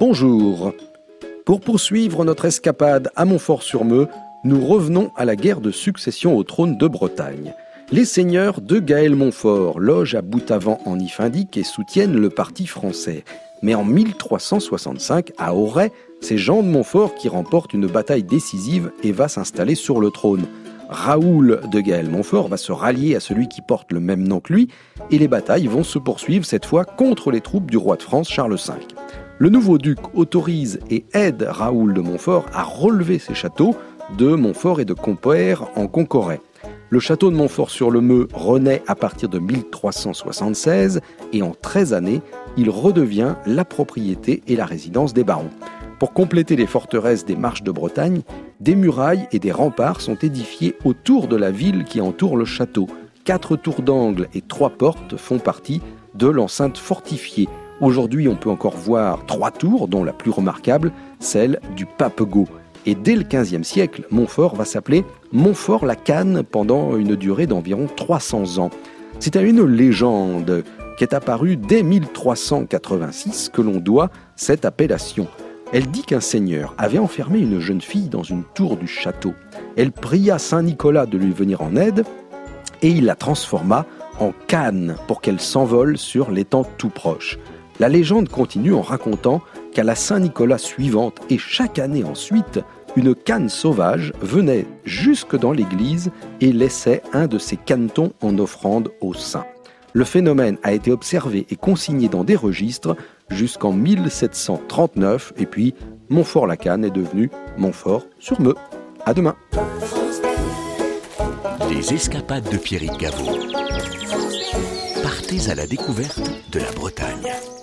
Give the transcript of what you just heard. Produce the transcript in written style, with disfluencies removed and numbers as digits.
Bonjour. Pour poursuivre notre escapade à Montfort-sur-Meux, nous revenons à la guerre de succession au trône de Bretagne. Les seigneurs de Gaël-Montfort logent à Boutavant en Ifindique et soutiennent le parti français. Mais en 1365, à Auray, c'est Jean de Montfort qui remporte une bataille décisive et va s'installer sur le trône. Raoul de Gaël-Montfort va se rallier à celui qui porte le même nom que lui, et les batailles vont se poursuivre cette fois contre les troupes du roi de France Charles V. Le nouveau duc autorise et aide Raoul de Montfort à relever ses châteaux de Montfort et de Compère en Concoret. Le château de Montfort-sur-le-Meux renaît à partir de 1376 et en 13 années, il redevient la propriété et la résidence des barons. Pour compléter les forteresses des Marches de Bretagne, des murailles et des remparts sont édifiés autour de la ville qui entoure le château. 4 tours d'angle et 3 portes font partie de l'enceinte fortifiée. Aujourd'hui, on peut encore voir 3 tours, dont la plus remarquable, celle du Pape Gau. Et dès le XVe siècle, Montfort va s'appeler Montfort-la-Canne pendant une durée d'environ 300 ans. C'est à une légende qui est apparue dès 1386 que l'on doit cette appellation. Elle dit qu'un seigneur avait enfermé une jeune fille dans une tour du château. Elle pria Saint-Nicolas de lui venir en aide et il la transforma en canne pour qu'elle s'envole sur l'étang tout proche. La légende continue en racontant qu'à la Saint-Nicolas suivante et chaque année ensuite, une canne sauvage venait jusque dans l'église et laissait un de ses canetons en offrande au saint. Le phénomène a été observé et consigné dans des registres jusqu'en 1739 et puis Montfort-la-Canne est devenu Montfort-sur-Meux. À demain. Les escapades de Pierrick Gaveau. Partez à la découverte de la Bretagne.